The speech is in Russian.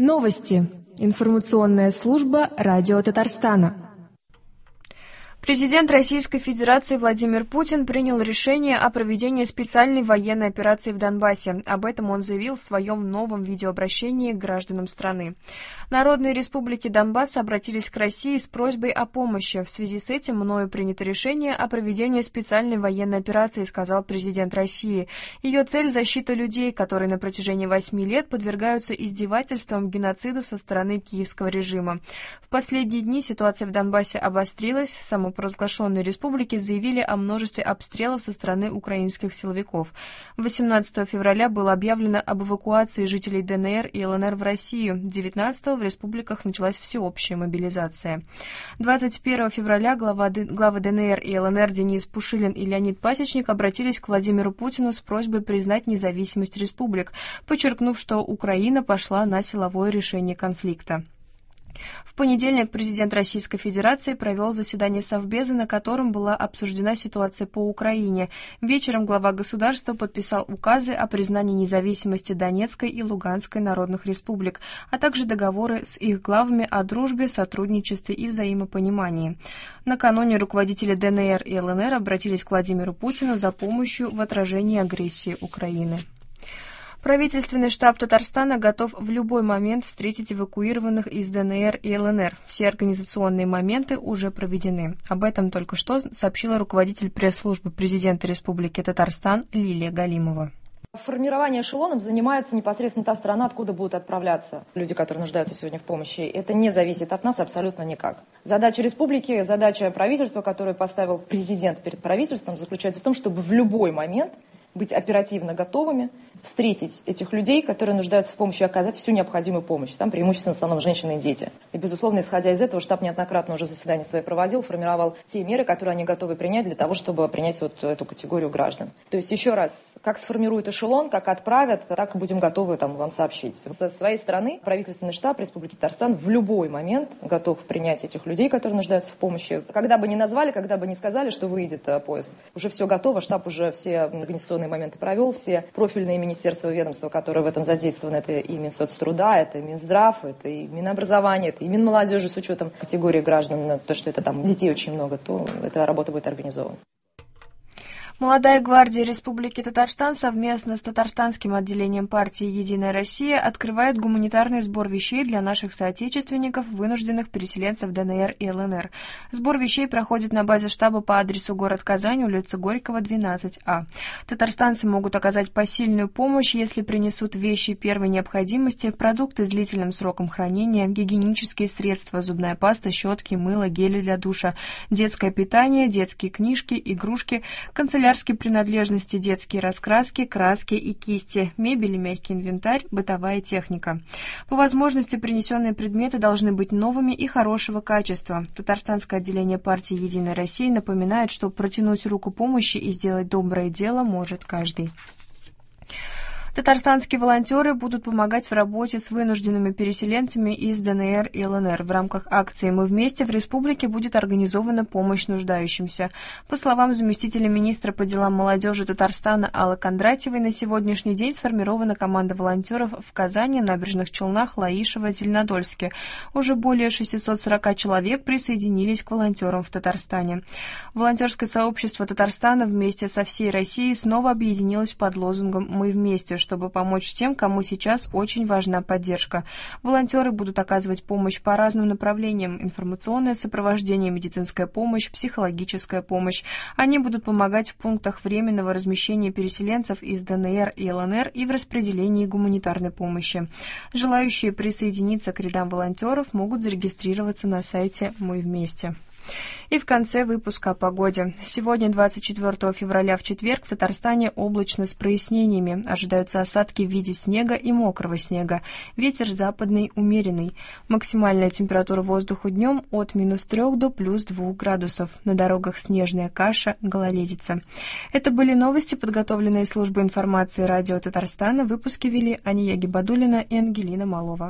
Новости. Информационная служба Радио Татарстана. Президент Российской Федерации Владимир Путин принял решение о проведении специальной военной операции в Донбассе. Об этом он заявил в своем новом видеообращении к гражданам страны. Народные республики Донбасса обратились к России с просьбой о помощи. В связи с этим мною принято решение о проведении специальной военной операции, сказал президент России. Ее цель – защита людей, которые на протяжении 8 лет подвергаются издевательствам, геноциду со стороны киевского режима. В последние дни ситуация в Донбассе обострилась. Самопровозглашенные республики заявили о множестве обстрелов со стороны украинских силовиков. 18 февраля было объявлено об эвакуации жителей ДНР и ЛНР в Россию. 19 в республиках началась всеобщая мобилизация. 21 февраля главы ДНР и ЛНР Денис Пушилин и Леонид Пасечник обратились к Владимиру Путину с просьбой признать независимость республик, подчеркнув, что Украина пошла на силовое решение конфликта. В понедельник президент Российской Федерации провел заседание Совбеза, на котором была обсуждена ситуация по Украине. Вечером глава государства подписал указы о признании независимости Донецкой и Луганской народных республик, а также договоры с их главами о дружбе, сотрудничестве и взаимопонимании. Накануне руководители ДНР и ЛНР обратились к Владимиру Путину за помощью в отражении агрессии Украины. Правительственный штаб Татарстана готов в любой момент встретить эвакуированных из ДНР и ЛНР. Все организационные моменты уже проведены. Об этом только что сообщила руководитель пресс-службы президента Республики Татарстан Лилия Галимова. Формирование эшелонов занимается непосредственно та страна, откуда будут отправляться люди, которые нуждаются сегодня в помощи. Это не зависит от нас абсолютно никак. Задача республики, задача правительства, которую поставил президент перед правительством, заключается в том, чтобы в любой момент быть оперативно готовыми встретить этих людей, которые нуждаются в помощи, и оказать всю необходимую помощь. Там преимущественно в основном женщины и дети. И, безусловно, исходя из этого, штаб неоднократно уже заседания свои проводил, формировал те меры, которые они готовы принять для того, чтобы принять вот эту категорию граждан. То есть, еще раз, как сформируют эшелон, как отправят, так и будем готовы вам сообщить. Со своей стороны правительственный штаб Республики Татарстан в любой момент готов принять этих людей, которые нуждаются в помощи. Когда бы ни назвали, когда бы ни сказали, что выйдет поезд, уже все готово, штаб уже все организационные моменты провел, все профильные министерства и ведомства, которые в этом задействованы, это и Минсоцтруда, это и Минздрав, это и Минобразование, это и Минмолодежи, с учетом категории граждан, то, что это там детей очень много, то эта работа будет организована. Молодая гвардия Республики Татарстан совместно с Татарстанским отделением партии «Единая Россия» открывает гуманитарный сбор вещей для наших соотечественников, вынужденных переселенцев ДНР и ЛНР. Сбор вещей проходит на базе штаба по адресу город Казань, улица Горького, 12А. Татарстанцы могут оказать посильную помощь, если принесут вещи первой необходимости, продукты с длительным сроком хранения, гигиенические средства, зубная паста, щетки, мыло, гели для душа, детское питание, детские книжки, игрушки, канцелярские принадлежности, детские раскраски, краски и кисти, мебель и мягкий инвентарь, бытовая техника. По возможности принесенные предметы должны быть новыми и хорошего качества. Татарстанское отделение партии «Единая Россия» напоминает, что протянуть руку помощи и сделать доброе дело может каждый. Татарстанские волонтеры будут помогать в работе с вынужденными переселенцами из ДНР и ЛНР. В рамках акции «Мы вместе» в республике будет организована помощь нуждающимся. По словам заместителя министра по делам молодежи Татарстана Аллы Кондратьевой, на сегодняшний день сформирована команда волонтеров в Казани, Набережных Челнах, Лаишево, Зеленодольске. Уже более 640 человек присоединились к волонтерам в Татарстане. Волонтерское сообщество Татарстана вместе со всей Россией снова объединилось под лозунгом «Мы вместе», чтобы помочь тем, кому сейчас очень важна поддержка. Волонтеры будут оказывать помощь по разным направлениям: информационное сопровождение, медицинская помощь, психологическая помощь. Они будут помогать в пунктах временного размещения переселенцев из ДНР и ЛНР и в распределении гуманитарной помощи. Желающие присоединиться к рядам волонтеров могут зарегистрироваться на сайте «Мы вместе». И в конце выпуска о погоде. Сегодня, 24 февраля, в четверг, в Татарстане облачно с прояснениями. Ожидаются осадки в виде снега и мокрого снега. Ветер западный умеренный. Максимальная температура воздуха днем от -3 до +2 градусов. На дорогах снежная каша, гололедица. Это были новости, подготовленные службой информации радио Татарстана. Выпуски вели Ания Гибадуллина и Ангелина Малова.